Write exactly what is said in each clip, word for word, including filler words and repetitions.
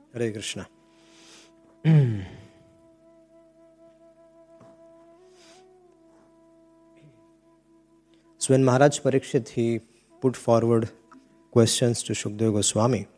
Hare Krishna. So when Maharaj Parikshit, he put forward questions to Shukadeva Goswami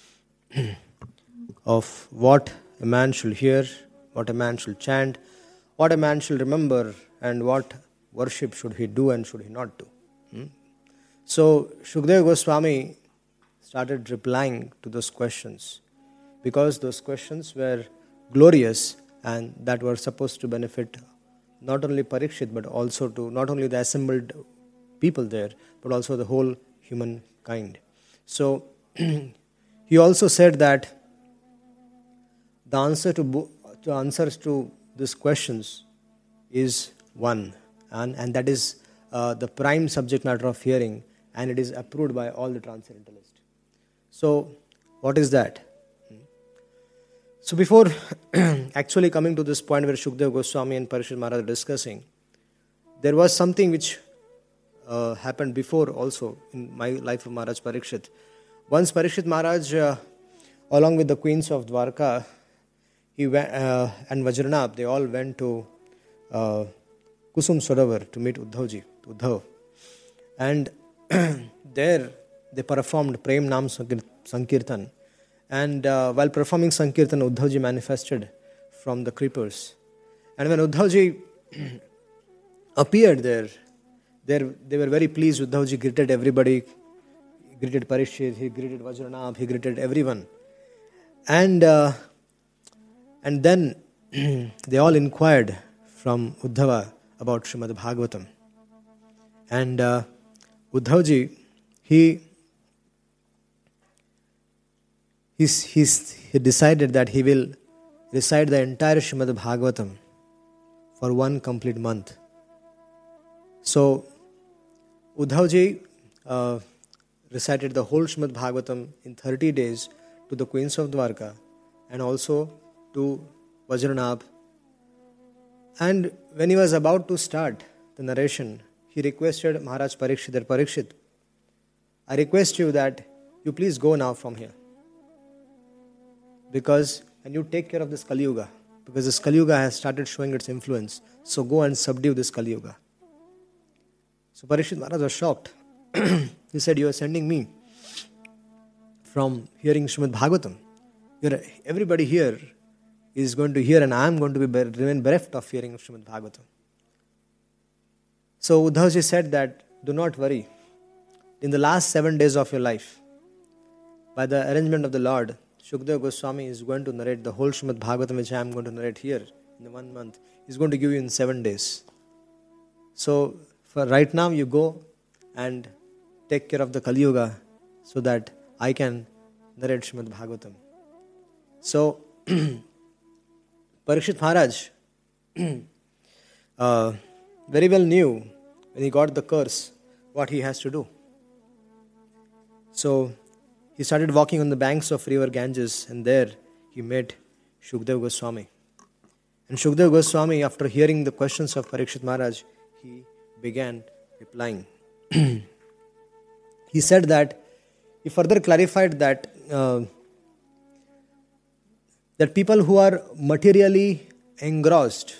of what a man should hear, what a man should chant, what a man should remember, and what worship should he do and should he not do. Hmm? So Shukadeva Goswami started replying to those questions because those questions were glorious and that were supposed to benefit not only Parikshit but also to not only the assembled people there but also the whole humankind. So he also said that the answer to, bo- to answers to these questions is one, and, and that is uh, the prime subject matter of hearing, and it is approved by all the transcendentalists. So what is that? So before actually coming to this point where Shukadeva Goswami and Parikshit Maharaj are discussing, there was something which uh, happened before also in my life of Maharaj Parikshit. Once Parikshit Maharaj, uh, along with the queens of Dwarka, he went, uh, and Vajranabh, they all went to uh, Kusum Sarovar to meet Uddhavji, Uddhav. And there they performed Prem Nam Sankirtan. And uh, while performing Sankirtan, Uddhavji manifested from the creepers. And when Uddhavji appeared there, there, they were very pleased. Uddhavji greeted everybody. He greeted Parikshit, he greeted Vajranabh, he greeted everyone. And, uh, and then they all inquired from Uddhava about Srimad Bhagavatam. And uh, Uddhavji, he... He's, he's, he decided that he will recite the entire Srimad Bhagavatam for one complete month. So, Uddhavji uh, recited the whole Srimad Bhagavatam in thirty days to the queens of Dwarka and also to Vajranabh. And when he was about to start the narration, he requested Maharaj Parikshit, that Parikshit, I request you that you please go now from here. Because, and you take care of this Kali Yuga, because this Kali Yuga has started showing its influence. So go and subdue this Kali Yuga. So Parikshit Maharaj was shocked. He said, you are sending me from hearing Srimad Bhagavatam. You're, everybody here is going to hear and I am going to be remain bereft of hearing Srimad Bhagavatam. So Uddhavji said that, do not worry. In the last seven days of your life, by the arrangement of the Lord, Shukadeva Goswami is going to narrate the whole Srimad Bhagavatam, which I am going to narrate here in the one month. He's going to give you in seven days. So, for right now, you go and take care of the Kali Yuga so that I can narrate Srimad Bhagavatam. So, Parikshit Maharaj uh, very well knew when he got the curse what he has to do. So, he started walking on the banks of river Ganges, and there he met Shukadeva Goswami. And Shukadeva Goswami, after hearing the questions of Parikshit Maharaj, he began replying. He said that, he further clarified that uh, that people who are materially engrossed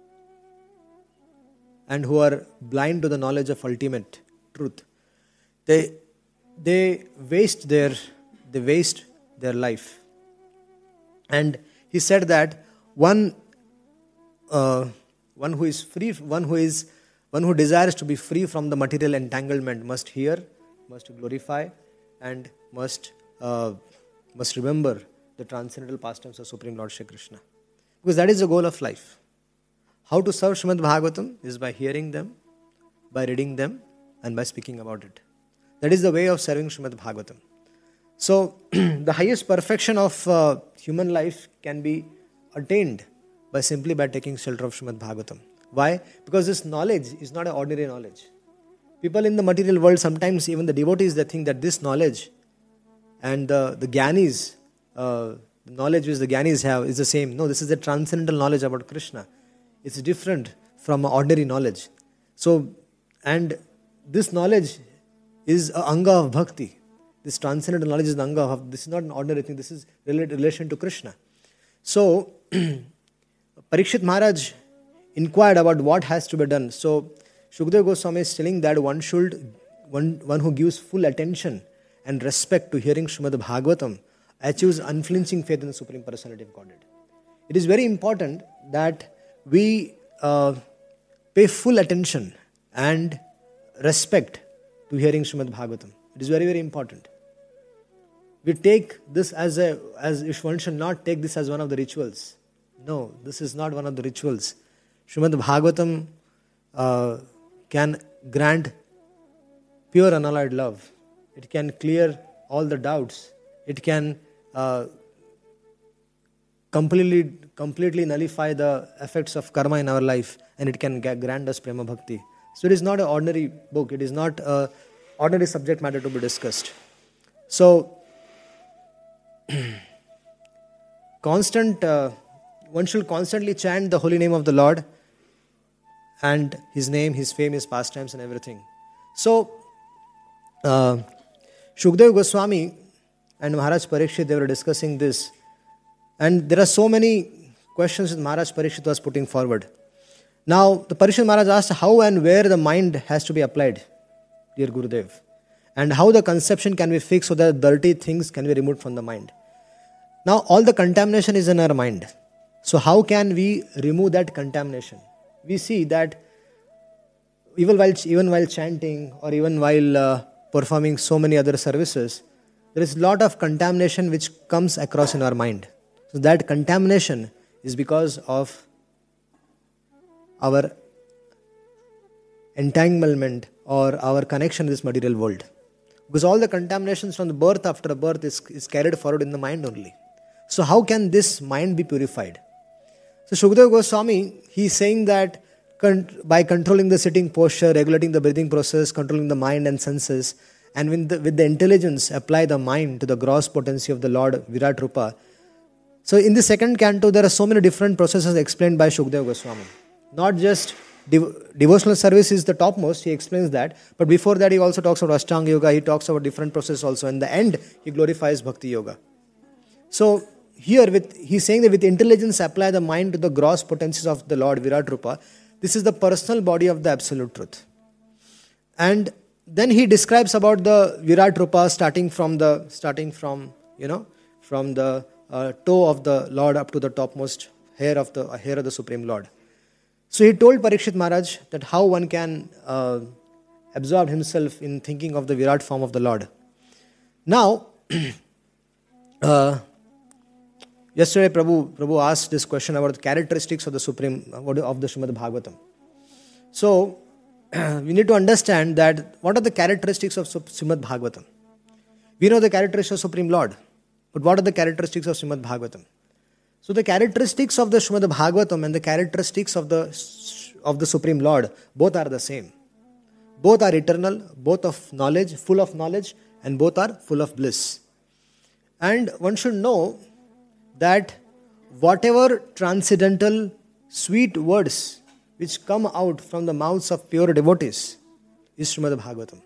and who are blind to the knowledge of ultimate truth, they they waste their they waste their life. And he said that one uh, one who is free, one who is one who desires to be free from the material entanglement must hear, must glorify, and must uh, must remember the transcendental pastimes of Supreme Lord Shri Krishna. Because that is the goal of life. How to serve Srimad Bhagavatam is by hearing them, by reading them, and by speaking about it. That is the way of serving Srimad Bhagavatam. So, the highest perfection of uh, human life can be attained by simply by taking shelter of Srimad Bhagavatam. Why? Because this knowledge is not an ordinary knowledge. People in the material world, sometimes even the devotees, they think that this knowledge and the, the Gyanis, uh, the knowledge which the Gyanis have is the same. No, this is a transcendental knowledge about Krishna. It's different from ordinary knowledge. So, and this knowledge is a anga of bhakti. This transcendental knowledge is the anga of, this is not an ordinary thing, this is related relation to Krishna. So, Parikshit Maharaj inquired about what has to be done. So, Shukadeva Goswami is telling that one should, one, one who gives full attention and respect to hearing Srimad Bhagavatam achieves unflinching faith in the Supreme Personality of Godhead. It is very important that we uh, pay full attention and respect to hearing Srimad Bhagavatam. It is very, very important. We take this as a, as if one should not take this as one of the rituals. No, this is not one of the rituals. Srimad Bhagavatam uh, can grant pure unalloyed love. It can clear all the doubts. It can uh, completely, completely nullify the effects of karma in our life, and it can grant us prema bhakti. So it is not an ordinary book. It is not an ordinary subject matter to be discussed. So, constant, uh, one should constantly chant the holy name of the Lord and His name, His fame, His pastimes and everything. So, uh, Shukadeva Goswami and Maharaj Parikshit, they were discussing this. And there are so many questions that Maharaj Parikshit was putting forward. Now, the Parikshit Maharaj asked how and where the mind has to be applied, dear Gurudev, and how the conception can be fixed so that dirty things can be removed from the mind. Now, all the contamination is in our mind. So, how can we remove that contamination? We see that even while, even while chanting or even while uh, performing so many other services, there is a lot of contamination which comes across in our mind. So, that contamination is because of our entanglement or our connection with this material world. Because all the contaminations from the birth after birth is, is carried forward in the mind only. So how can this mind be purified? So Shukadeva Goswami, he is saying that con- by controlling the sitting posture, regulating the breathing process, controlling the mind and senses, and with the, with the intelligence apply the mind to the gross potency of the Lord Virat Rupa. So in the second canto, there are so many different processes explained by Shukadeva Goswami. Not just dev- devotional service is the topmost, he explains that. But before that, he also talks about Ashtanga Yoga, he talks about different processes also. In the end, he glorifies Bhakti Yoga. So here, with he's saying that with intelligence apply the mind to the gross potencies of the Lord Virat Rupa. This is the personal body of the Absolute Truth. And then he describes about the Virat Rupa starting from the, starting from, you know, from the uh, toe of the Lord up to the topmost hair of the uh, hair of the Supreme Lord. So he told Parikshit Maharaj that how one can uh, absorb himself in thinking of the Virat form of the Lord. Now, uh, yesterday Prabhu, Prabhu asked this question about the characteristics of the Supreme, of the Srimad Bhagavatam. So, we need to understand that what are the characteristics of Srimad Bhagavatam. We know the characteristics of Supreme Lord, but what are the characteristics of Srimad Bhagavatam? So the characteristics of the Srimad Bhagavatam and the characteristics of the, of the Supreme Lord, both are the same. Both are eternal, both of knowledge, full of knowledge, and both are full of bliss. And one should know that whatever transcendental sweet words which come out from the mouths of pure devotees is Srimad Bhagavatam.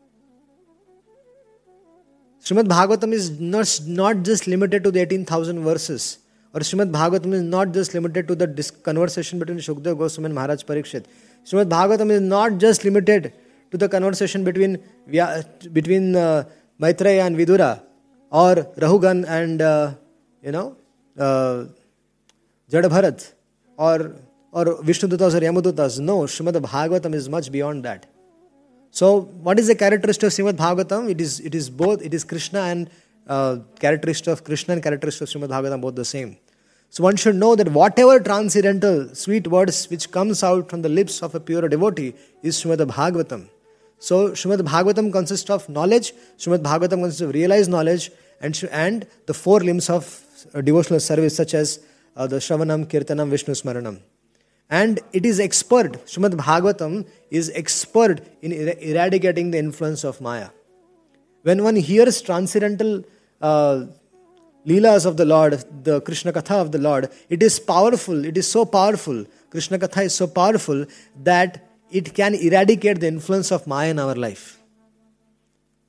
Srimad Bhagavatam is not, not just limited to the eighteen thousand verses. Or Srimad Bhagavatam is not just limited to the dis- conversation between Shukadeva Goswami and Maharaj Parikshit. Srimad Bhagavatam is not just limited to the conversation between between uh, Maitreya and Vidura, or Rahugan and uh, you know uh, Jadabharat, or or Vishnudutas or Yamadutas. No, Srimad Bhagavatam is much beyond that. So, what is the characteristic of Srimad Bhagavatam? It is it is both. It is Krishna and uh, characteristic of Krishna and characteristic of Srimad Bhagavatam, both the same. So one should know that whatever transcendental sweet words which comes out from the lips of a pure devotee is Srimad Bhagavatam. So Srimad Bhagavatam consists of knowledge, Srimad Bhagavatam consists of realized knowledge, and, and the four limbs of uh, devotional service such as uh, the Shravanam, Kirtanam, Vishnu Smaranam. And it is expert, Srimad Bhagavatam is expert in er- eradicating the influence of Maya. When one hears transcendental uh, Leelas of the Lord, the Krishna Katha of the Lord, it is powerful, it is so powerful, Krishna Katha is so powerful that it can eradicate the influence of Maya in our life.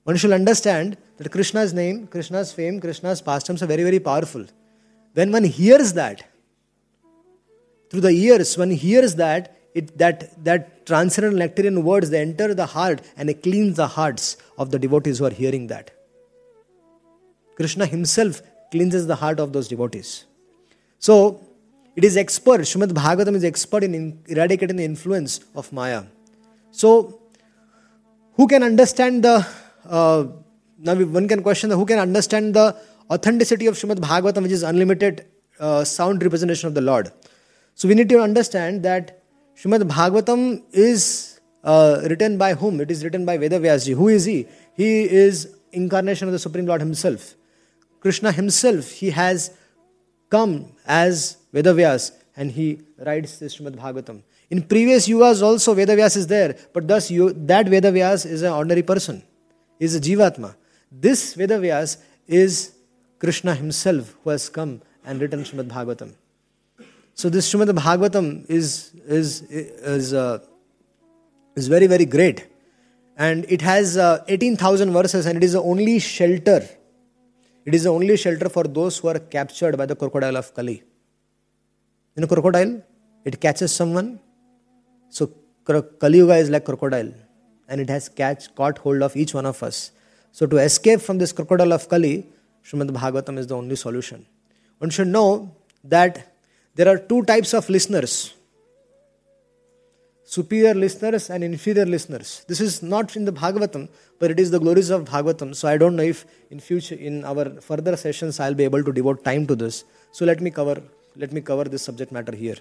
One should understand that Krishna's name, Krishna's fame, Krishna's pastimes are very, very powerful. When one hears that, through the ears, one hears that, it, that, that transcendental nectarian words, they enter the heart and they cleanse the hearts of the devotees who are hearing that. Krishna himself cleanses the heart of those devotees. So, it is expert, Srimad Bhagavatam is expert in, in eradicating the influence of Maya. So, who can understand the, uh, now one can question the, who can understand the authenticity of Srimad Bhagavatam, which is unlimited uh, sound representation of the Lord. So, we need to understand that Srimad Bhagavatam is uh, written by whom? It is written by Veda Vyasji. Who is he? He is incarnation of the Supreme Lord himself. Krishna himself, he has come as Veda Vyas and he writes this Srimad Bhagavatam. In previous yugas also Veda Vyas is there, but thus you, that Veda Vyas is an ordinary person, is a Jivatma. This Veda Vyas is Krishna himself who has come and written Srimad Bhagavatam. So this Srimad Bhagavatam is, is, is, uh, is very, very great. And it has uh, eighteen thousand verses and it is the only shelter. It is the only shelter for those who are captured by the crocodile of Kali. You know crocodile? It catches someone. So Kali Yuga is like crocodile. And it has catch, caught hold of each one of us. So to escape from this crocodile of Kali, Srimad Bhagavatam is the only solution. One should know that there are two types of listeners. Superior listeners and inferior listeners. This is not in the Bhagavatam, but it is the glories of Bhagavatam. So I don't know if in future, in our further sessions, I'll be able to devote time to this. So let me cover, let me cover this subject matter here.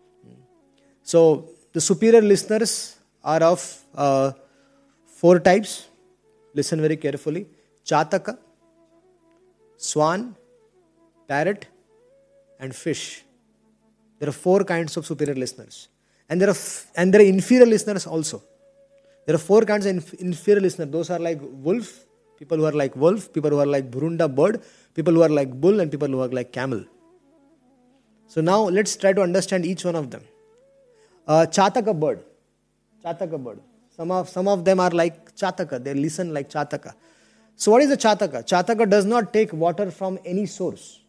So the superior listeners are of uh, four types. Listen very carefully. Chataka, swan, parrot, and fish. There are four kinds of superior listeners. And there are f- and there are inferior listeners also. There are four kinds of inf- inferior listeners. Those are like wolf, people who are like wolf, people who are like Burunda bird, people who are like bull, and people who are like camel. So now let's try to understand each one of them. Uh, Chataka bird. Chataka bird. Some of, some of them are like Chataka. They listen like Chataka. So what is a Chataka? Chataka does not take water from any source.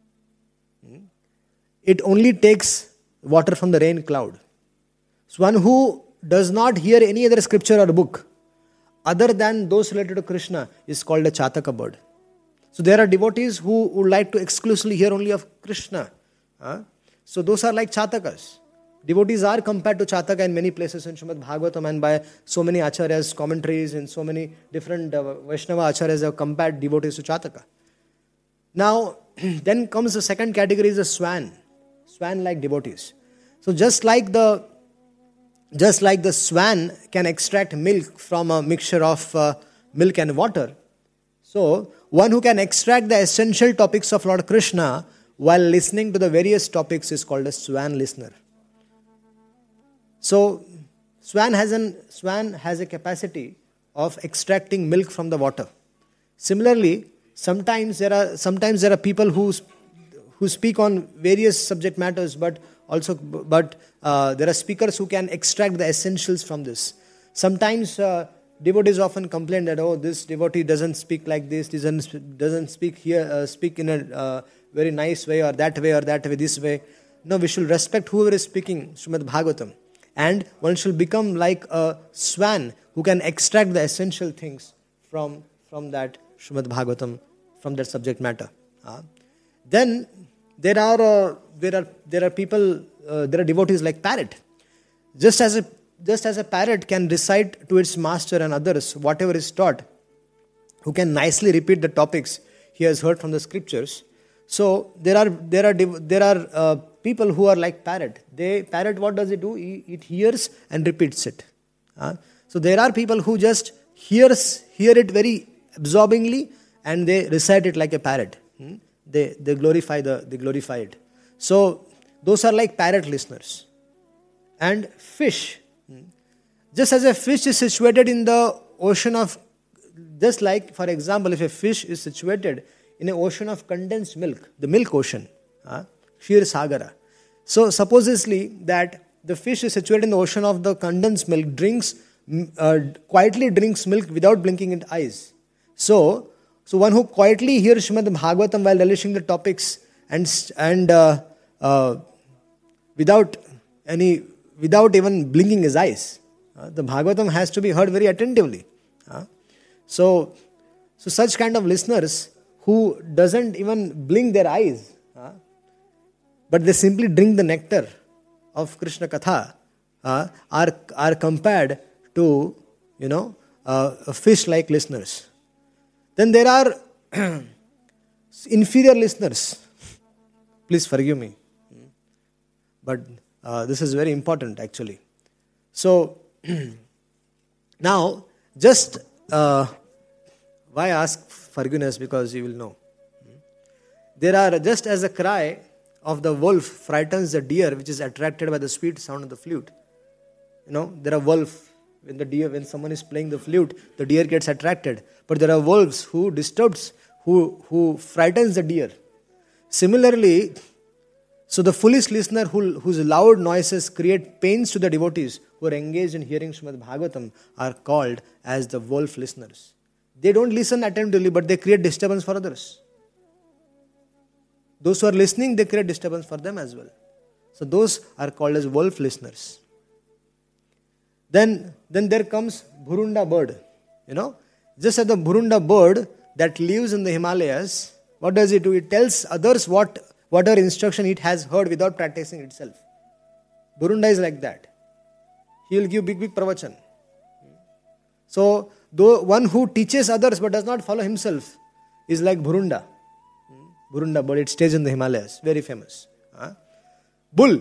It only takes water from the rain cloud. So one who does not hear any other scripture or book other than those related to Krishna is called a Chataka bird. So there are devotees who would like to exclusively hear only of Krishna. Huh? So those are like Chatakas. Devotees are compared to Chataka in many places in Srimad Bhagavatam and by so many acharyas, commentaries and so many different uh, Vaishnava acharyas have compared devotees to Chataka. Now, then comes the second category is the swan. Swan-like devotees. So just like the just like the swan can extract milk from a mixture of uh, milk and water, so one who can extract the essential topics of Lord Krishna while listening to the various topics is called a swan listener. So swan has an swan has a capacity of extracting milk from the water. Similarly, sometimes there are sometimes there are people who who speak on various subject matters, but also but uh, there are speakers who can extract the essentials from this. Sometimes uh, devotees often complain that oh, this devotee doesn't speak like this, doesn't doesn't speak here, uh, speak in a uh, very nice way or that way or that way, this way. No, we should respect whoever is speaking Srimad Bhagavatam, and one should become like a swan who can extract the essential things from from that Srimad Bhagavatam, from that subject matter. Uh, then there are uh, there are there are people uh, there are devotees like parrot. Just as a just as a parrot can recite to its master and others whatever is taught, who can nicely repeat the topics he has heard from the scriptures. So there are there are there are uh, people who are like parrot. They parrot, what does it do? It hears and repeats it. Uh, so there are people who just hears hear it very absorbingly and they recite it like a parrot. Hmm? They they glorify the they glorify it. So those are like parrot listeners. And fish. Just as a fish is situated in the ocean of, just like for example, if a fish is situated in an ocean of condensed milk, the milk ocean, uh, Shir Sagara. So supposedly that the fish is situated in the ocean of the condensed milk, drinks uh, quietly drinks milk without blinking its eyes. So, so one who quietly hears Srimad Bhagavatam while relishing the topics and and uh, uh, without any, without even blinking his eyes. Uh, the Bhagavatam has to be heard very attentively. Uh, so, so such kind of listeners who doesn't even blink their eyes, uh, but they simply drink the nectar of Krishna Katha, uh, are are compared to, you know, uh, fish-like listeners. Then there are inferior listeners. Please forgive me, but uh, this is very important actually. So now, just uh, why ask forgiveness? Because you will know. There are, just as a cry of the wolf frightens the deer, which is attracted by the sweet sound of the flute. You know, there are wolves. When the deer, when someone is playing the flute, the deer gets attracted. But there are wolves who disturbs, who who frightens the deer. Similarly, so the foolish listener who, whose loud noises create pains to the devotees who are engaged in hearing Srimad Bhagavatam are called as the wolf listeners. They don't listen attentively, but they create disturbance for others. Those who are listening, they create disturbance for them as well. So those are called as wolf listeners. Then, then there comes Bhurunda bird. You know, just as the Bhurunda bird that lives in the Himalayas, what does it do? It tells others what whatever instruction it has heard without practicing itself. Bhurunda is like that. He will give big, big pravachan. So, though one who teaches others but does not follow himself is like Bhurunda. Bhurunda bird, it stays in the Himalayas, very famous. Huh? Bull.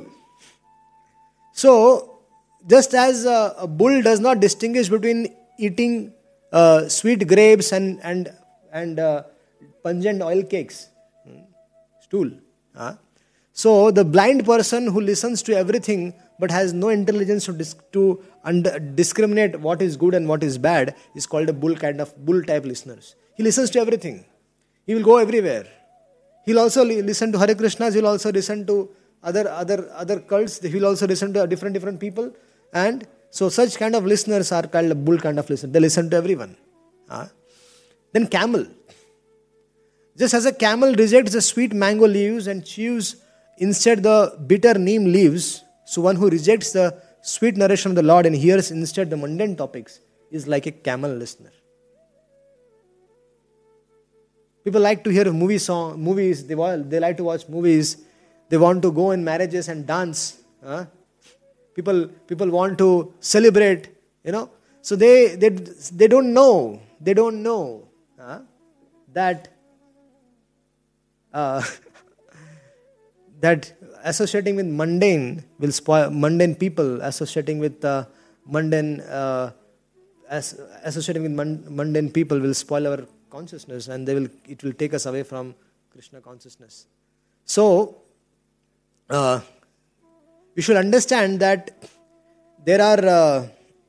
So, just as a, a bull does not distinguish between eating uh, sweet grapes and and and uh, pungent oil cakes, hmm, stool. Huh? So the blind person who listens to everything but has no intelligence to dis- to under- discriminate what is good and what is bad is called a bull kind of bull type listeners. He listens to everything. He will go everywhere. He'll also li- listen to Hare Krishnas. He'll also listen to other other other cults. He'll also listen to different different people. And so such kind of listeners are called a bull kind of listener. They listen to everyone. Huh? Then camel. Just as a camel rejects the sweet mango leaves and chews instead the bitter neem leaves, so one who rejects the sweet narration of the Lord and hears instead the mundane topics is like a camel listener. People like to hear movie song, movies. They they like to watch movies. They want to go in marriages and dance. Huh? People, people want to celebrate, you know. So they, they, they don't know, they don't know uh, that uh, that associating with mundane will spoil mundane people. Associating with uh, mundane, uh, as, associating with mundane people will spoil our consciousness, and they will it will take us away from Krishna consciousness. So. Uh, We should understand that there are uh,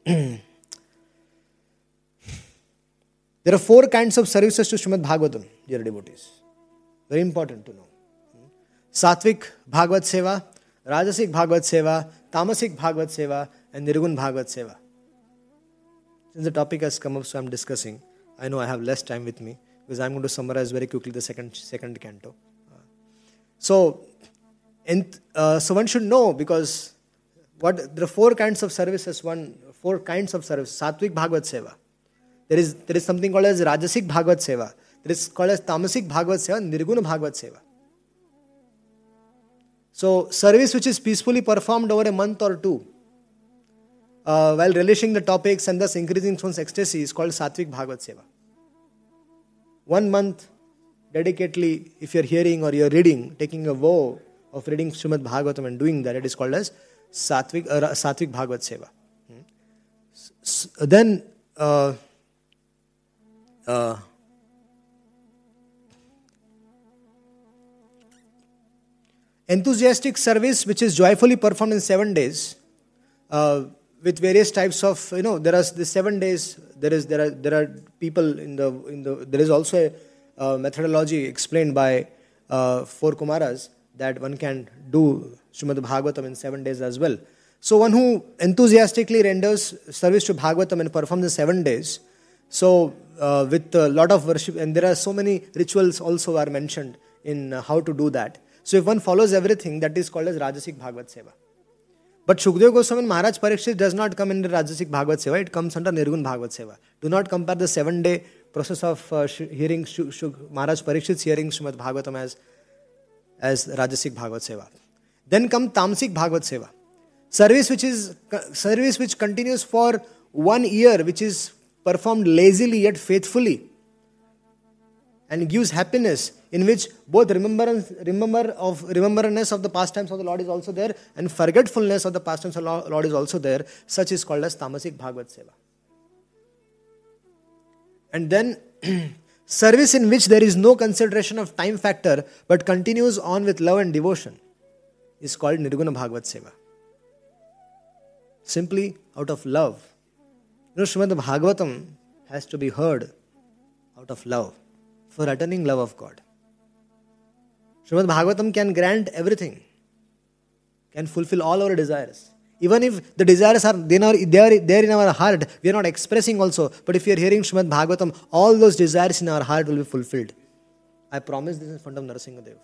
there are four kinds of services to Srimad Bhagavatam, dear devotees. Very important to know. Satvik Bhagavat Seva, Rajasik Bhagavat Seva, Tamasik Bhagavat Seva, and Nirgun Bhagavat Seva. Since the topic has come up, so I am discussing. I know I have less time with me because I am going to summarize very quickly the second second canto. So. And uh, so one should know, because what there are four kinds of services. One four kinds of service. Satvik Bhagavat Seva. There is there is something called as Rajasik Bhagavat Seva. There is called as Tamasik Bhagavat Seva, Nirguna Bhagavat Seva. So service which is peacefully performed over a month or two, uh, while relishing the topics and thus increasing one's ecstasy, is called Satvik Bhagavat Seva. One month dedicatedly, if you are hearing or you are reading, taking a vow of reading Srimad Bhagavatam and doing that, it is called as Satvik, uh, Satvik Bhagavat Seva. Hmm. S- then, uh, uh, enthusiastic service which is joyfully performed in seven days, uh, with various types of, you know, there are the seven days. There is there are there are people in the in the there is also a uh, methodology explained by uh, four Kumaras, that one can do Srimad Bhagavatam in seven days as well. So one who enthusiastically renders service to Bhagavatam and performs the seven days, so uh, with a lot of worship, and there are so many rituals also are mentioned in uh, how to do that. So if one follows everything, that is called as Rajasic Bhagavad Seva. But Shukdev Goswami Maharaj Parikshit does not come under Rajasic Bhagavad Seva, it comes under Nirgun Bhagavad Seva. Do not compare the seven day process of uh, sh- hearing sh- sh- Maharaj Parikshit's hearing Srimad Bhagavatam as, as Rajasic Bhagavad Seva. Then come Tamasic Bhagavad Seva. Service which is service which continues for one year, which is performed lazily yet faithfully, and gives happiness, in which both remembrance, remember of remembrance of the pastimes of the Lord is also there, and forgetfulness of the pastimes of the Lord is also there. Such is called as Tamasic Bhagavad Seva. And then service in which there is no consideration of time factor, but continues on with love and devotion, is called Nirguna Bhagavad Seva. Simply out of love. You know, Srimad Bhagavatam has to be heard out of love, for attaining love of God. Srimad Bhagavatam can grant everything, can fulfill all our desires. Even if the desires are, they are, they are there in our heart, we are not expressing also. But if we are hearing Srimad Bhagavatam, all those desires in our heart will be fulfilled. I promise this in front of Narasimhadev.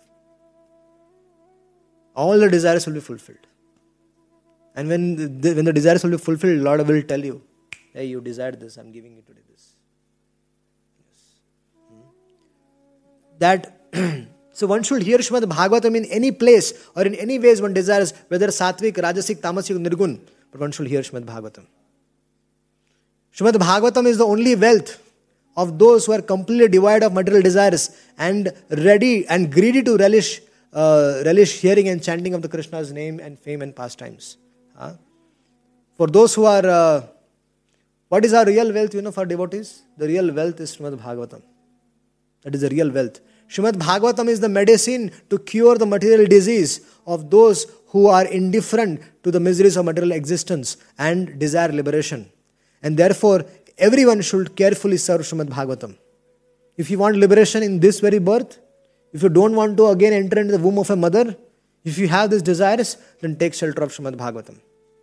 All the desires will be fulfilled. And when the, when the desires will be fulfilled, Lord will tell you, hey, you desired this, I am giving you today this. Yes. That, so one should hear Srimad Bhagavatam in any place or in any ways one desires, whether Satvik, Rajasic, Tamasic, Nirgun, but one should hear Srimad Bhagavatam. Srimad Bhagavatam is the only wealth of those who are completely devoid of material desires and ready and greedy to relish uh, relish hearing and chanting of the Krishna's name and fame and pastimes. Huh? For those who are, uh, what is our real wealth, you know, for devotees? The real wealth is Srimad Bhagavatam. That is the real wealth. Srimad Bhagavatam is the medicine to cure the material disease of those who are indifferent to the miseries of material existence and desire liberation. And therefore, everyone should carefully serve Srimad Bhagavatam. If you want liberation in this very birth, if you don't want to again enter into the womb of a mother, if you have these desires, then take shelter of Srimad Bhagavatam.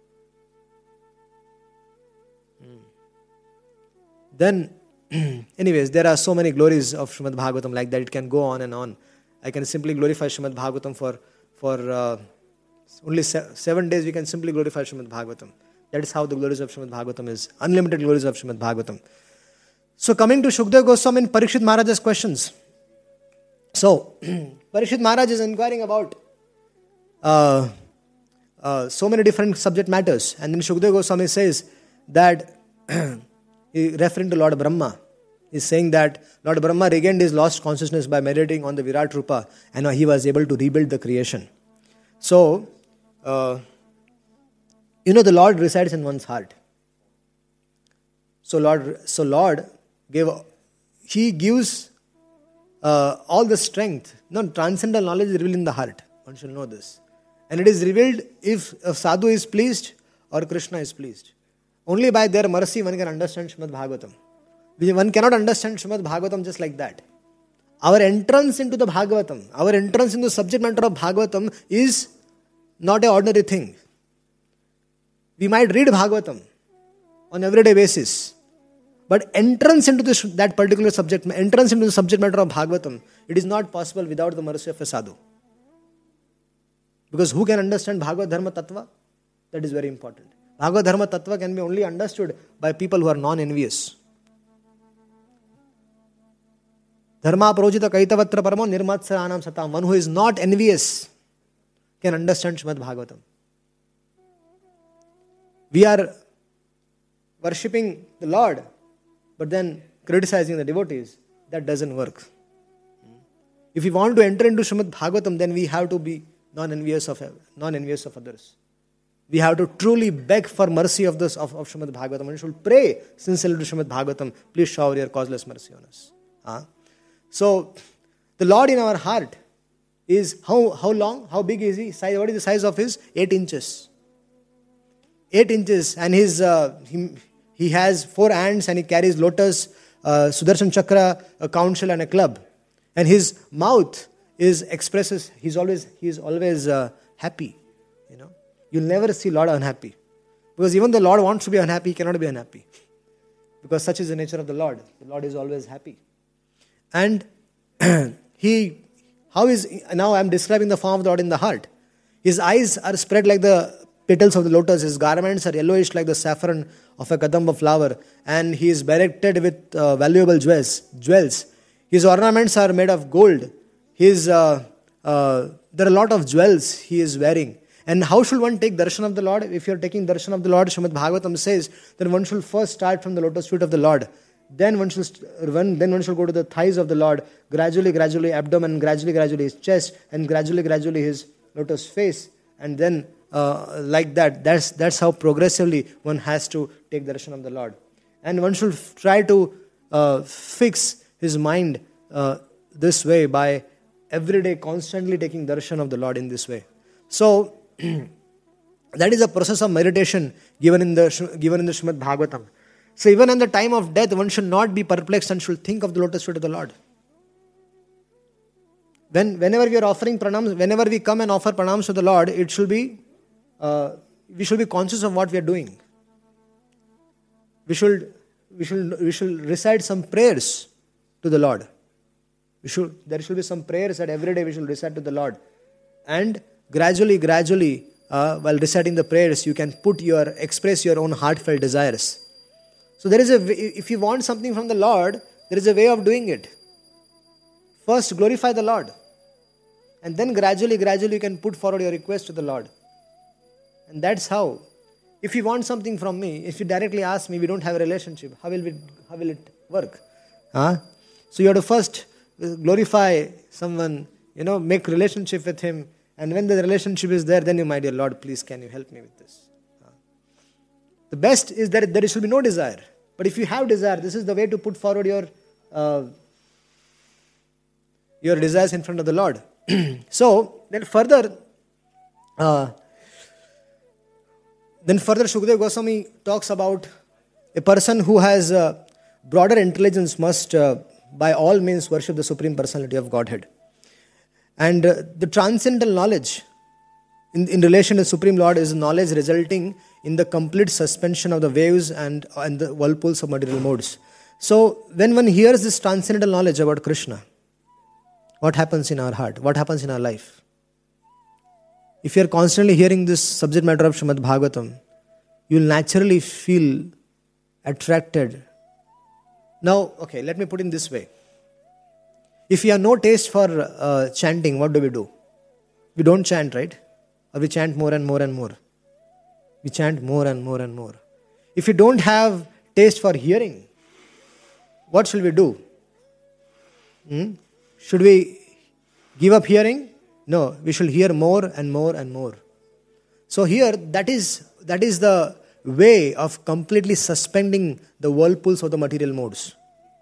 Hmm. Then, anyways, there are so many glories of Srimad Bhagavatam like that. It can go on and on. I can simply glorify Srimad Bhagavatam for, for uh, only se- seven days we can simply glorify Srimad Bhagavatam. That is how the glories of Srimad Bhagavatam is. Unlimited glories of Srimad Bhagavatam. So coming to Shukdev Goswami and Parikshit Maharaj's questions. So, Parikshit Maharaj is inquiring about uh, uh, so many different subject matters. And then Shukdev Goswami says that, referring to Lord Brahma, is saying that Lord Brahma regained his lost consciousness by meditating on the Virat Rupa, and he was able to rebuild the creation. So, uh, you know, the Lord resides in one's heart. So Lord, so Lord gave, He gives uh, all the strength. No, transcendental knowledge is revealed in the heart. One should know this. And it is revealed if a sadhu is pleased or Krishna is pleased. Only by their mercy one can understand Srimad Bhagavatam. One cannot understand Srimad Bhagavatam just like that. Our entrance into the Bhagavatam, our entrance into the subject matter of Bhagavatam is not an ordinary thing. We might read Bhagavatam on everyday basis, but entrance into this, that particular subject, entrance into the subject matter of Bhagavatam, it is not possible without the mercy of a sadhu. Because who can understand Bhagavad Dharma Tattva? That is very important. Bhagavad Dharma Tattva can be only understood by people who are non-envious. Dharma Projita Kaitavatra Paramo Nirmatsaranam Satam. One who is not envious can understand Srimad Bhagavatam. We are worshipping the Lord, but then criticizing the devotees. That doesn't work. If we want to enter into Srimad Bhagavatam, then we have to be non-envious of non-envious of others. We have to truly beg for mercy of this of, of Srimad Bhagavatam. And we should pray sincerely to Srimad Bhagavatam, please shower your causeless mercy on us. Huh? So, the Lord in our heart is how, how long, how big is he? Size, what is the size of his? Eight inches. Eight inches, and his uh, he, he has four hands, and he carries lotus, uh, Sudarshan Chakra, a council, and a club. And his mouth is expresses. He's always he is always uh, happy. You know, you'll never see Lord unhappy, because even the Lord wants to be unhappy, he cannot be unhappy. because such is the nature of the Lord. The Lord is always happy. And he, how is, now I am describing the form of the Lord in the heart. His eyes are spread like the petals of the lotus. His garments are yellowish like the saffron of a kadamba flower. And he is bedecked with uh, valuable jewels. jewels. His ornaments are made of gold. His, uh, uh, there are a lot of jewels he is wearing. And how should one take darshan of the Lord? If you are taking darshan of the Lord, Srimad Bhagavatam says, then one should first start from the lotus feet of the Lord. Then one should, then one should go to the thighs of the Lord. Gradually, gradually abdomen, gradually, gradually his chest, and gradually, gradually his lotus face. And then uh, like that, that's, that's how progressively one has to take darshan of the Lord. And one should try to uh, fix his mind uh, this way by every day constantly taking darshan of the Lord in this way. So, that is a process of meditation given in the given in the Srimad Bhagavatam. So even in the time of death, one should not be perplexed and should think of the lotus feet of the Lord. When whenever we are offering pranams, whenever we come and offer pranams to the Lord, it should be uh, we should be conscious of what we are doing. We should we should we should recite some prayers to the Lord. We should there should be some prayers that every day we should recite to the Lord, and gradually, gradually, uh, while reciting the prayers, you can put your, express your own heartfelt desires. So there is a, if you want something from the Lord, there is a way of doing it. First, glorify the Lord. And then gradually, gradually, you can put forward your request to the Lord. And that's how, if you want something from me, if you directly ask me, we don't have a relationship, how will, we, how will it work? Huh? So you have to first glorify someone, you know, make relationship with him. And when the relationship is there, then you, my dear Lord, please can you help me with this? The best is that there should be no desire. But if you have desire, this is the way to put forward your uh, your desires in front of the Lord. So, then further, uh, then further Shukadeva Goswami talks about a person who has uh, broader intelligence must uh, by all means worship the Supreme Personality of Godhead. And uh, the transcendental knowledge in, in relation to Supreme Lord is knowledge resulting in the complete suspension of the waves and, and the whirlpools of material modes. So, when one hears this transcendental knowledge about Krishna, what happens in our heart? What happens in our life? If you are constantly hearing this subject matter of Srimad Bhagavatam, you will naturally feel attracted. Now, okay, let me put it this way. If we have no taste for uh, chanting, what do we do? We don't chant, right? Or we chant more and more and more. We chant more and more and more. If we don't have taste for hearing, what shall we do? Hmm? Should we give up hearing? No, we should hear more and more and more. So here, that is that is the way of completely suspending the whirlpools of the material modes.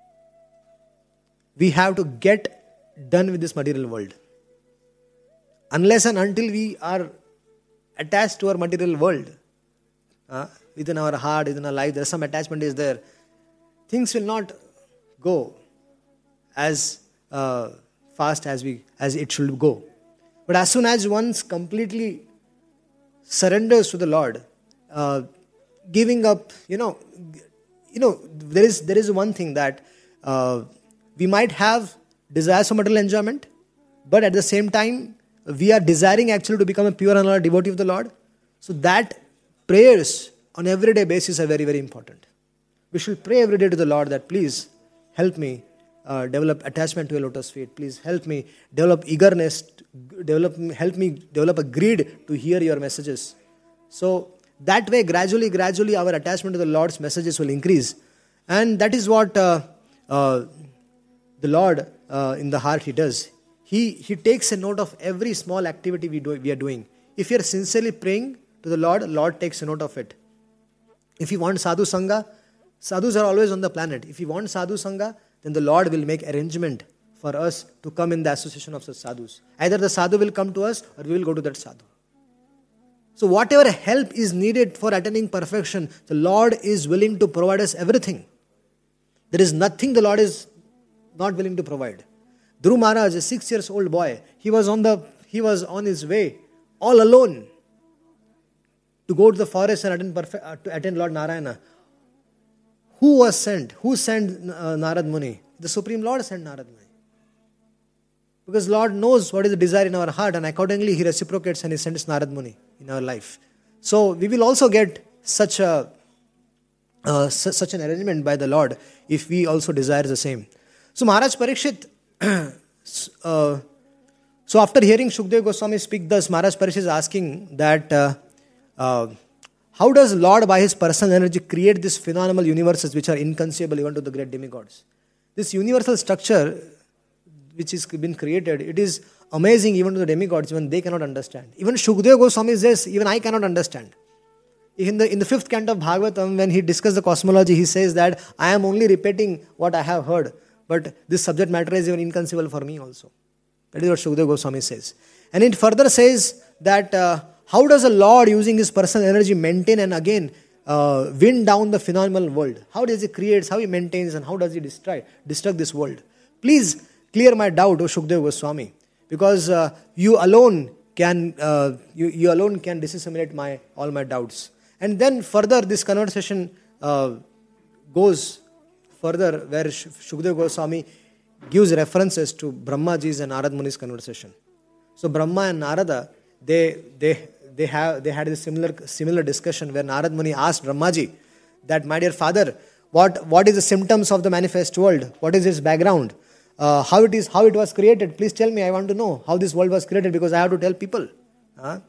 We have to get done with this material world. Unless and until we are attached to our material world, uh, within our heart, within our life, there is some attachment is there, things will not go as uh, fast as we as it should go. But as soon as one completely surrenders to the Lord, uh, giving up, you know, you know, there is there is one thing that uh, we might have desires for material enjoyment, but at the same time, we are desiring actually to become a pure and loyal devotee of the Lord. So that prayers on everyday basis are very, very important. We should pray every day to the Lord that please help me uh, develop attachment to your lotus feet. Please help me develop eagerness, develop help me develop a greed to hear your messages. So that way, gradually, gradually, our attachment to the Lord's messages will increase. And that is what uh, uh, the Lord uh, in the heart He does. He, he takes a note of every small activity we, do, we are doing. If you are sincerely praying to the Lord, Lord takes a note of it. If you want sadhu sangha, sadhus are always on the planet. If you want sadhu sangha, then the Lord will make arrangement for us to come in the association of such sadhus. Either the sadhu will come to us or we will go to that sadhu. So whatever help is needed for attaining perfection, the Lord is willing to provide us everything. There is nothing the Lord is not willing to provide. Dhruv Maharaj, a six years old boy, he was on the he was on his way all alone to go to the forest and attend, perfect, uh, to attend Lord Narayana. who was sent? Who sent uh, Narad Muni? The Supreme Lord sent Narad Muni. Because Lord knows what is the desire in our heart, and accordingly He reciprocates and He sends Narad Muni in our life. So we will also get such a uh, su- such an arrangement by the Lord if we also desire the same. So Maharaj Parikshit, uh, so after hearing Shukdev Goswami speak thus, Maharaj Parikshit is asking that uh, uh, how does Lord by His personal energy create these phenomenal universes which are inconceivable even to the great demigods? This universal structure which has been created, it is amazing even to the demigods, even they cannot understand. Even Shukdev Goswami says, even I cannot understand. In the, in the fifth canto of Bhagavatam, when he discusses the cosmology, he says that I am only repeating what I have heard, but this subject matter is even inconceivable for me also. That is what Shukdev Goswami says. And it further says that uh, how does a Lord using His personal energy maintain and again uh, win down the phenomenal world? How does He create, how He maintains, and how does He destroy, destruct this world? Please clear my doubt, O Shukdev Goswami, because uh, you alone can uh, you, you alone can disseminate my all my doubts. And then further this conversation uh, goes further where Shukdev Goswami gives references to Brahmaji's and Narad Muni's conversation. So Brahma and Narada, they they they have they had a similar similar discussion where Narad Muni asked Brahmaji that, my dear father, what what is the symptoms of the manifest world? What is its background? Uh, how it is, how it was created? Please tell me. I want to know how this world was created because I have to tell people. Uh,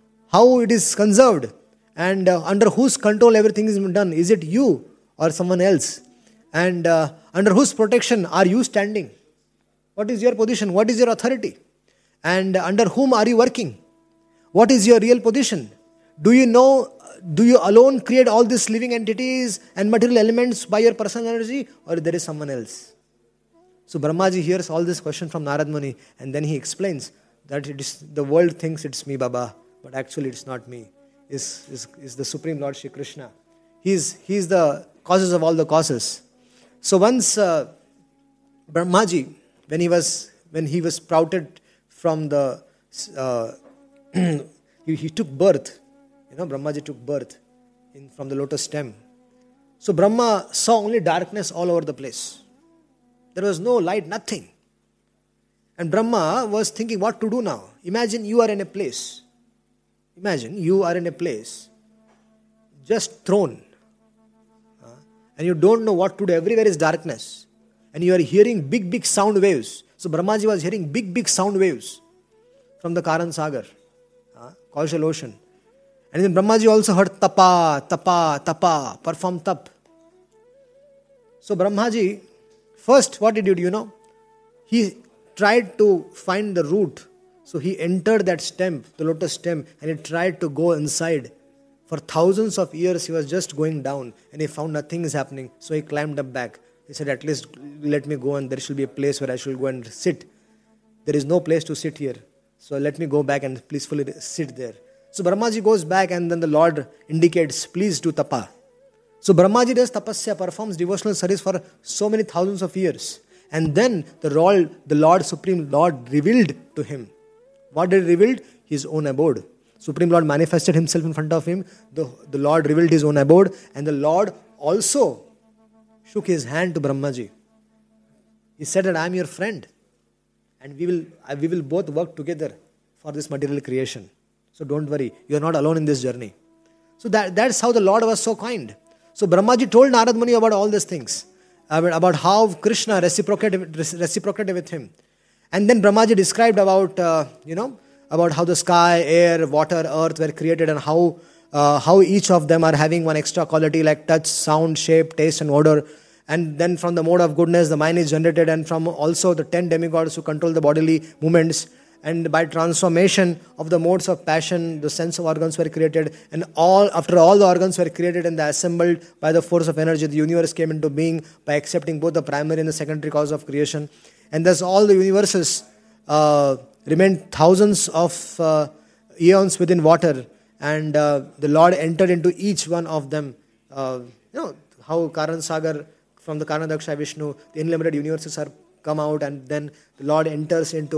how it is conserved and uh, under whose control everything is done. Is it you or someone else? And uh, under whose protection are you standing? What is your position? What is your authority? And under whom are you working? What is your real position? Do you know, do you alone create all these living entities and material elements by your personal energy, or there is someone else? So Brahmaji hears all this question from Narad Muni, and then he explains that it is, the world thinks it's me, Baba, but actually it's not me. It's, it's, it's the Supreme Lord Shri Krishna. He's, he's the causes of all the causes. So once uh, Brahmaji, when he was when he was sprouted from the, uh, he, he took birth, you know, Brahmaji took birth in, from the lotus stem. So Brahma saw only darkness all over the place. There was no light, nothing. And Brahma was thinking what to do now. Imagine you are in a place. Imagine you are in a place, just thrown. Uh, and you don't know what to do. Everywhere is darkness. And you are hearing big, big sound waves. So Brahmaji was hearing big, big sound waves from the Karan Sagar, uh, Kaushal Ocean. And then Brahmaji also heard tapa, tapa, tapa, perform tap. So Brahmaji, first, what did he do, you know? He tried to find the root. So he entered that stem, the lotus stem, and he tried to go inside. For thousands of years, he was just going down, and he found nothing is happening. So he climbed up back. He said, at least let me go, and there should be a place where I should go and sit. There is no place to sit here. So let me go back and peacefully sit there. So Brahmaji goes back, and then the Lord indicates, please do tapa. So Brahmaji does tapasya, performs devotional service for so many thousands of years. And then the Lord, the Lord, Supreme Lord revealed to him. What did he reveal? His own abode. Supreme Lord manifested himself in front of him. The, the Lord revealed his own abode. And the Lord also shook his hand to Brahmaji. He said that I am your friend. And we will, we will both work together for this material creation. So don't worry. You are not alone in this journey. So that, that's how the Lord was so kind. So Brahmaji told Narad Muni about all these things. About, about how Krishna reciprocated, reciprocated with him. And then Brahmaji described about, uh, you know, about how the sky, air, water, earth were created, and how uh, how each of them are having one extra quality like touch, sound, shape, taste and odor. And then from the mode of goodness, the mind is generated, and from also the ten demigods who control the bodily movements. And by transformation of the modes of passion, the sense of organs were created. And all after all the organs were created and they assembled by the force of energy, the universe came into being by accepting both the primary and the secondary cause of creation. And thus all the universes uh, remained thousands of uh, eons within water. And uh, the Lord entered into each one of them. Uh, you know, how Karan Sagar, from the Karnadaksha Vishnu, the unlimited universes are come out, and then the Lord enters into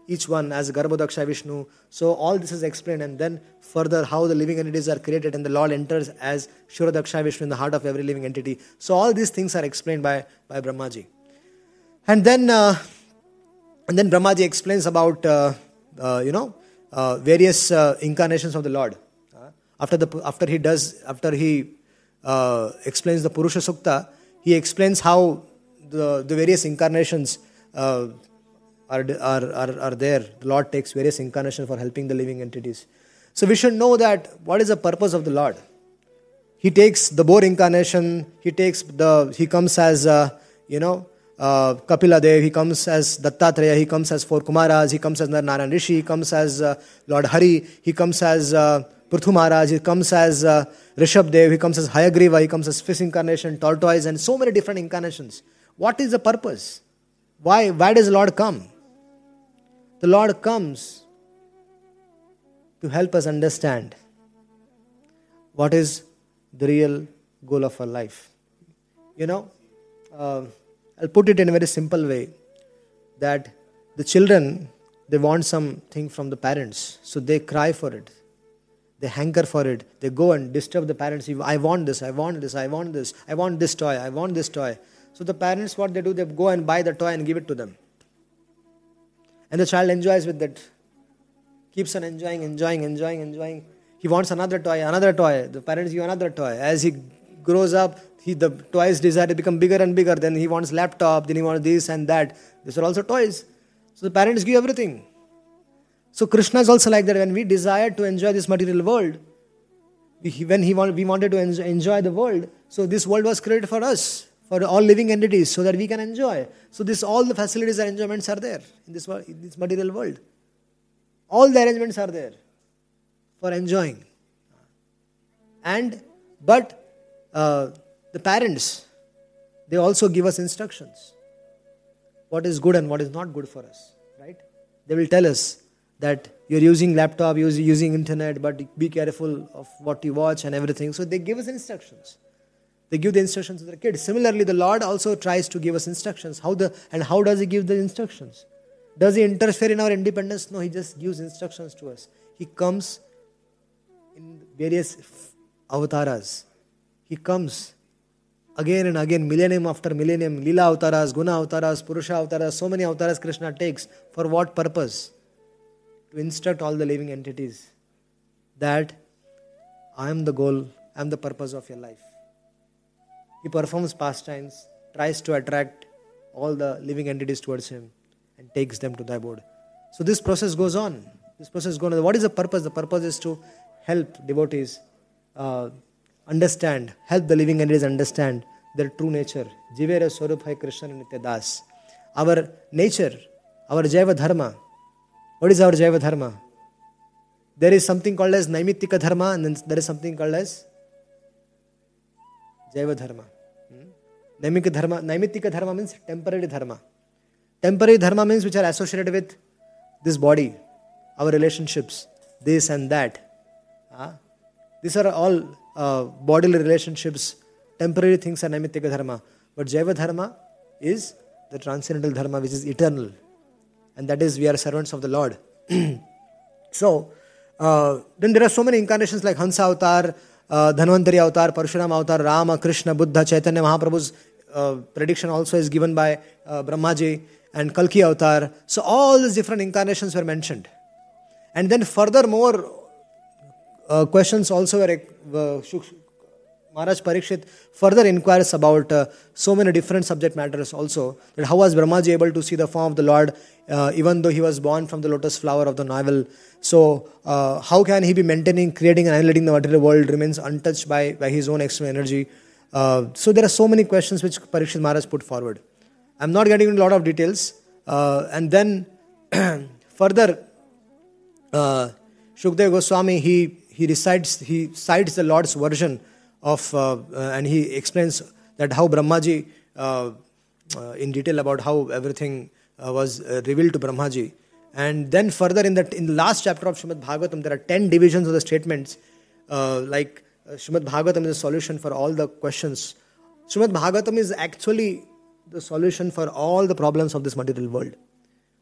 each one as Garbhodaksha Vishnu. So all this is explained, and then further how the living entities are created, and the Lord enters as Shuradaksha Vishnu in the heart of every living entity. So all these things are explained by, by Brahmaji. And then uh, and then Brahmaji explains about uh, uh, you know uh, various uh, incarnations of the Lord. Uh, after the after he does after he uh, explains the Purusha Sukta, he explains how the the various incarnations uh, are, are are are there. The Lord takes various incarnations for helping the living entities. So we should know that what is the purpose of the Lord. He takes the boar incarnation. He takes the he comes as uh, you know. Uh, Kapila Dev, he comes as Dattatreya, he comes as four Kumaras, he comes as Narayan Rishi, he comes as uh, Lord Hari, he comes as uh, Pruthu Maharaj, he comes as uh, Rishabh Dev, he comes as Hayagriva, he comes as fish incarnation, tortoise, and so many different incarnations. What is the purpose? Why, why does the Lord come? The Lord comes to help us understand what is the real goal of our life. You know, uh, I'll put it in a very simple way, that the children, they want something from the parents, so they cry for it. They hanker for it. They go and disturb the parents. I want this, I want this, I want this, I want this toy, I want this toy. So the parents, what they do, they go and buy the toy and give it to them. And the child enjoys with that. Keeps on enjoying, enjoying, enjoying, enjoying. He wants another toy, another toy. The parents give another toy. As he grows up, he, the toys desire to become bigger and bigger. Then he wants laptop, then he wants this and that. These are also toys. So the parents give everything. So Krishna is also like that. When we desire to enjoy this material world, we, when he want, we wanted to enjoy, enjoy the world, so this world was created for us, for all living entities, so that we can enjoy. So this all the facilities and enjoyments are there in this, in this material world. All the arrangements are there for enjoying. And, but, uh, the parents, they also give us instructions. What is good and what is not good for us, right? They will tell us that you're using laptop, you're using internet, but be careful of what you watch and everything. So they give us instructions. They give the instructions to the kids. Similarly, the Lord also tries to give us instructions. How the and how does He give the instructions? Does He interfere in our independence? No, He just gives instructions to us. He comes in various avatars. He comes again and again, millennium after millennium, Lila Avtaras, Guna Avtaras, Purusha Avtaras, so many Avtaras Krishna takes. For what purpose? To instruct all the living entities that I am the goal, I am the purpose of your life. He performs pastimes, tries to attract all the living entities towards him and takes them to the abode. So this process goes on. This process goes on. What is the purpose? The purpose is to help devotees uh, understand, help the living entities understand their true nature. Jivera Swarupai Krishna Nitya Das. Our nature, our Jaiva Dharma. What is our Jaiva Dharma? There is something called as Naimittika Dharma, and then there is something called as Jaiva Dharma. Hmm? Naimittika Dharma. Naimittika Dharma means temporary Dharma. Temporary Dharma means which are associated with this body, our relationships, this and that. Ah? These are all uh, bodily relationships. Temporary things are Naimittika Dharma. But Jaiva Dharma is the transcendental Dharma which is eternal. And that is we are servants of the Lord. So, uh, then there are so many incarnations like Hansa Avatar, uh, Dhanvantari Avatar, Parshuram Avatar, Rama, Krishna, Buddha, Chaitanya Mahaprabhu's uh, prediction also is given by uh, Brahmaji, and Kalki Avatar. So all these different incarnations were mentioned. And then furthermore, uh, questions also were, uh, Maharaj Parikshit further inquires about uh, so many different subject matters also. That how was Brahmaji able to see the form of the Lord uh, even though he was born from the lotus flower of the navel? So uh, how can he be maintaining, creating and annihilating the material world remains untouched by, by his own external energy? Uh, so there are so many questions which Parikshit Maharaj put forward. I'm not getting into a lot of details. Uh, and then further, uh, Shukdev Goswami, he, he recites, he cites the Lord's version of, uh, uh, and he explains that how Brahmaji, uh, uh, in detail about how everything uh, was uh, revealed to Brahmaji. And then further in the, in the last chapter of Srimad Bhagavatam, there are ten divisions of the statements, uh, like uh, Srimad Bhagavatam is a solution for all the questions. Srimad Bhagavatam is actually the solution for all the problems of this material world.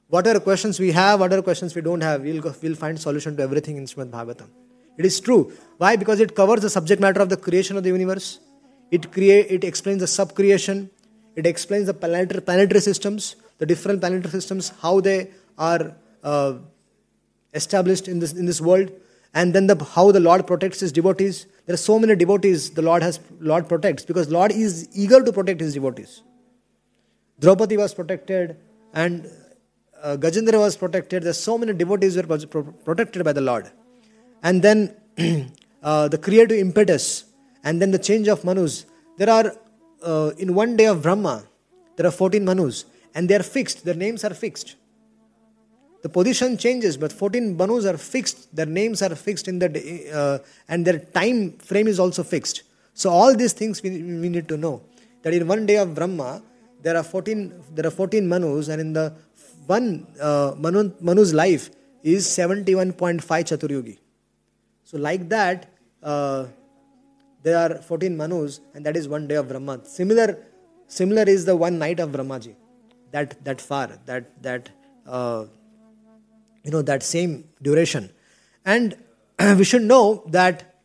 Whatever questions we have, whatever questions we don't have, we'll, go, we'll find solution to everything in Srimad Bhagavatam. It is true. Why? Because it covers the subject matter of the creation of the universe. It create, it explains the sub-creation. It explains the planetary, planetary systems, the different planetary systems, how they are uh, established in this in this world, and then the how the Lord protects His devotees. There are so many devotees the Lord has Lord protects because Lord is eager to protect His devotees. Draupadi was protected, and uh, Gajendra was protected. There are so many devotees were pro- protected by the Lord. And then uh, the creative impetus, and then the change of Manus. There are, uh, in one day of Brahma, there are fourteen Manus, and they are fixed, their names are fixed. The position changes, but fourteen Manus are fixed, their names are fixed, in the day, uh, and their time frame is also fixed. So all these things we, we need to know, that in one day of Brahma, there are fourteen, there are fourteen Manus, and in the one uh, Manu, Manu's life is seventy-one point five Chaturyugi. So like that, uh, there are fourteen Manus, and that is one day of Brahma. Similar, similar is the one night of Brahmaji. That that far, that that uh, you know that same duration, and we should know that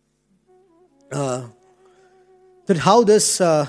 uh, that how this uh,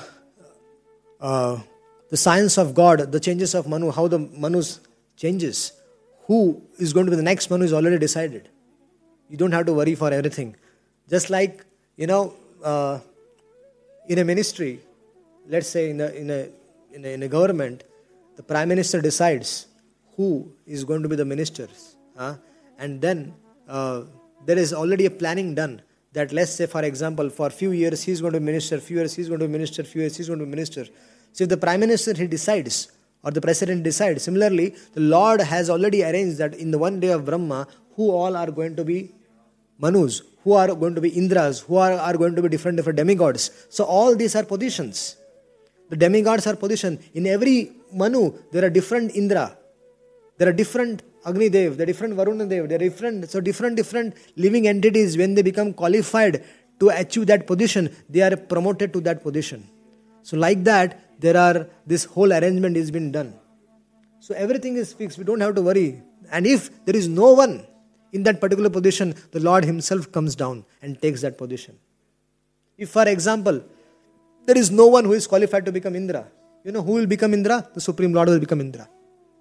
uh, the science of God, the changes of Manu, how the Manus changes, who is going to be the next Manu is already decided. You don't have to worry for everything. Just like, you know, uh, in a ministry, let's say in a, in a in a in a government, the Prime Minister decides who is going to be the ministers. Uh, and then uh, there is already a planning done that, let's say, for example, for a few years he's going to be minister, few years he's going to be minister, few years he's going to be minister. So if the Prime Minister, he decides, or the President decides, similarly, the Lord has already arranged that in the one day of Brahma, who all are going to be Manus, who are going to be Indras, who are, are going to be different different demigods. So all these are positions. The demigods are positioned. In every Manu, there are different Indra. There are different Agni Dev, there are different Varuna Dev, there are different, so different different living entities, when they become qualified to achieve that position, they are promoted to that position. So like that, there are, this whole arrangement is been done. So everything is fixed, we don't have to worry. And if there is no one in that particular position, the Lord Himself comes down and takes that position. If, for example, there is no one who is qualified to become Indra, you know who will become Indra? The Supreme Lord will become Indra.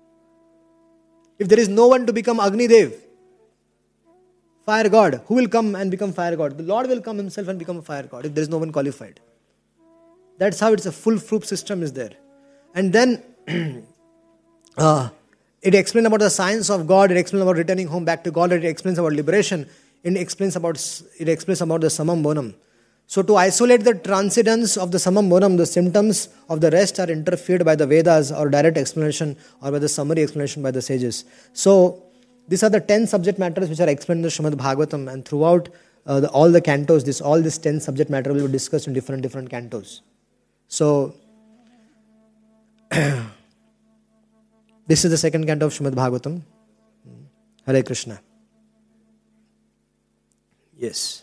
If there is no one to become Agni Dev, fire god, who will come and become fire god? The Lord will come Himself and become a fire god if there is no one qualified. That's how it's a full proof system is there. And then uh, it explains about the science of God, it explains about returning home back to God, it explains about liberation, it explains about it explains about the samam bonam. So to isolate the transcendence of the samam bonam, the symptoms of the rest are interfered by the Vedas or direct explanation or by the summary explanation by the sages. So these are the ten subject matters which are explained in the Srimad Bhagavatam, and throughout uh, the, all the cantos, this all these ten subject matter will be discussed in different different cantos. So this is the second canto of Srimad Bhagavatam. Hare Krishna. Yes.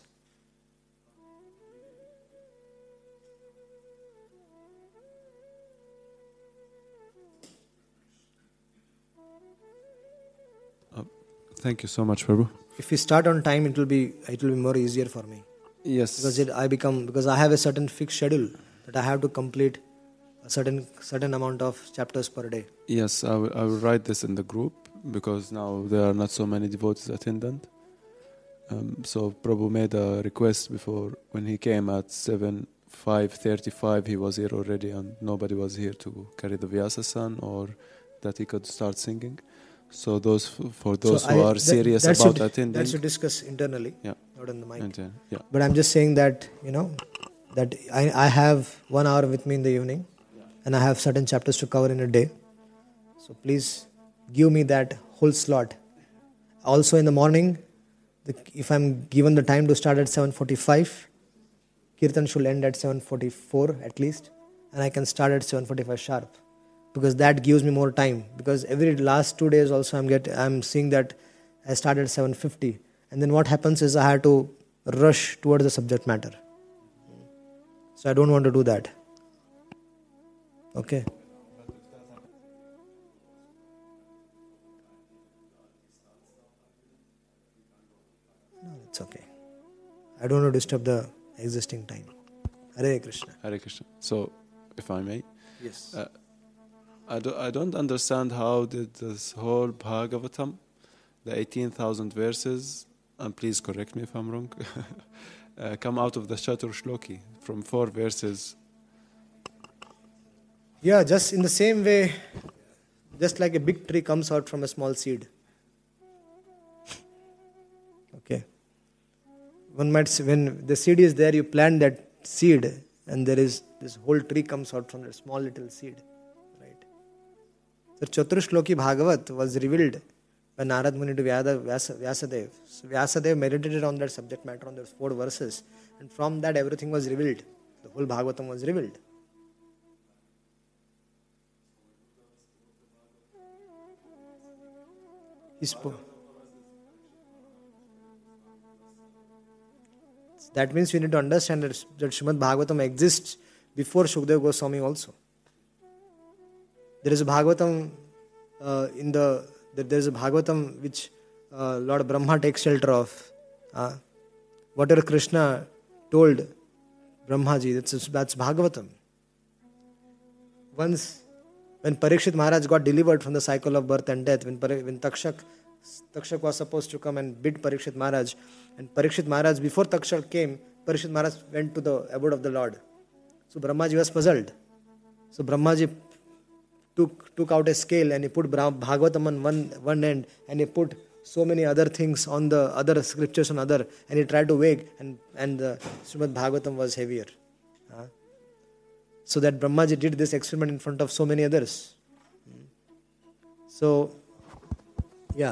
Uh, thank you so much, Prabhu. If we start on time, it will be it will be more easier for me. Yes. Because it, I become because I have a certain fixed schedule that I have to complete a certain certain amount of chapters per day. Yes, I will, I will write this in the group because now there are not so many devotees attendant. Um, so Prabhu made a request before when he came at seven five thirty-five. He was here already, and nobody was here to carry the Vyasa-san or that he could start singing. So those for those so who I, are serious that, that about should, attending, that should discuss internally, yeah, not on the mic. and, uh, yeah. But I'm just saying that you know that I, I have one hour with me in the evening, and I have certain chapters to cover in a day. So please give me that whole slot. Also in the morning, the, if I'm given the time to start at seven forty-five, Kirtan should end at seven forty-four at least, and I can start at seven forty-five sharp, because that gives me more time. Because every last two days also I'm get I'm seeing that I started at seven fifty, and then what happens is I have to rush towards the subject matter. So I don't want to do that. Okay. No, it's okay. I don't want to disturb the existing time. Hare Krishna. Hare Krishna. So, if I may, Yes. uh, I, do, I don't understand how did this whole Bhagavatam, the eighteen thousand verses, and please correct me if I'm wrong, uh, come out of the Chatur Shloki from four verses. Yeah, just in the same way, just like a big tree comes out from a small seed. Okay. One might say when the seed is there, you plant that seed, and there is this whole tree comes out from that small little seed. Right. So Chaturshloki Bhagavat was revealed by Narad Muni to Vyasa, Vyasa, Vyasadeva. So Vyasadeva meditated on that subject matter, on those four verses, and from that everything was revealed. The whole Bhagavatam was revealed. He spoke. That means we need to understand that, that Srimad Bhagavatam exists before Shukadeva Goswami also. There is a Bhagavatam uh, in the there is a Bhagavatam which uh, Lord Brahma takes shelter of. Uh, whatever Krishna told Brahmaji, that's that's Bhagavatam. Once when Parikshit Maharaj got delivered from the cycle of birth and death, when when Takshak Takshak was supposed to come and beat Parikshit Maharaj, and Parikshit Maharaj, before Takshak came, Parikshit Maharaj went to the abode of the Lord. So Brahmaji was puzzled. So Brahmaji took took out a scale and he put Bhagavatam on one, one end, and he put so many other things on the other scriptures on other, and he tried to weigh, and, and the Srimad Bhagavatam was heavier. Huh? So that Brahmaji did this experiment in front of so many others. So, yeah.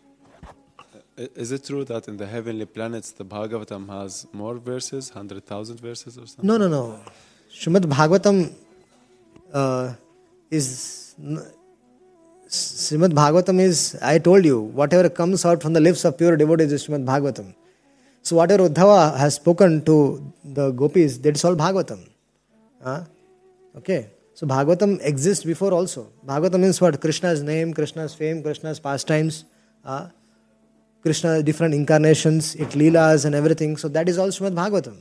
Is it true that in the heavenly planets the Bhagavatam has more verses, one hundred thousand verses or something? No, no, no. Srimad Bhagavatam uh, is... Srimad Bhagavatam is, I told you, whatever comes out from the lips of pure devotees is Srimad Bhagavatam. So whatever Uddhava has spoken to the gopis, that is all Bhagavatam. Huh? Okay. So Bhagavatam exists before also. Bhagavatam means what? Krishna's name, Krishna's fame, Krishna's pastimes, uh, Krishna's different incarnations, its leelas and everything. So that is all Srimad Bhagavatam.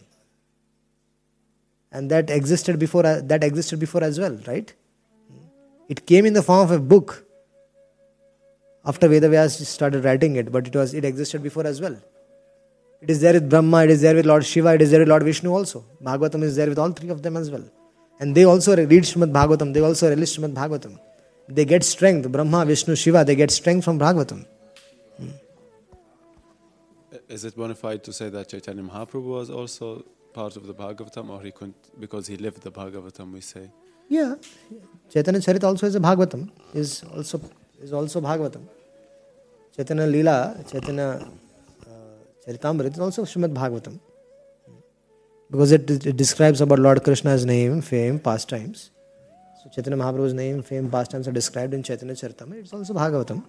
And that existed before, uh, that existed before as well, right? It came in the form of a book after Vedavyas started writing it, but it was it existed before as well. It is there with Brahma, it is there with Lord Shiva, it is there with Lord Vishnu also. Bhagavatam is there with all three of them as well. And they also read Srimad Bhagavatam, they also relish Srimad Bhagavatam. They get strength, Brahma, Vishnu, Shiva, they get strength from Bhagavatam. Hmm. Is it bona fide to say that Chaitanya Mahaprabhu was also part of the Bhagavatam, or he couldn't, because he lived the Bhagavatam, we say? Yeah. Chaitanya Charita also is a Bhagavatam, is also is also Bhagavatam. Chaitanya Leela, Chaitanya uh, Charitamrita is also Srimad Bhagavatam. Because it, it describes about Lord Krishna's name, fame, pastimes. So Chaitanya Mahaprabhu's name, fame, pastimes are described in Chaitanya Charitamrita. It's also Bhagavatam.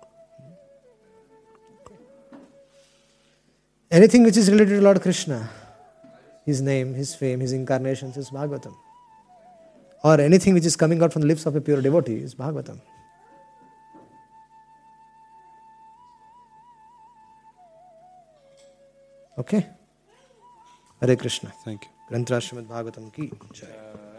Anything which is related to Lord Krishna, his name, his fame, his incarnations is Bhagavatam. Or anything which is coming out from the lips of a pure devotee is Bhagavatam. Okay? Hare Krishna. Thank you. Granthra Srimad Bhagavatam ki jai.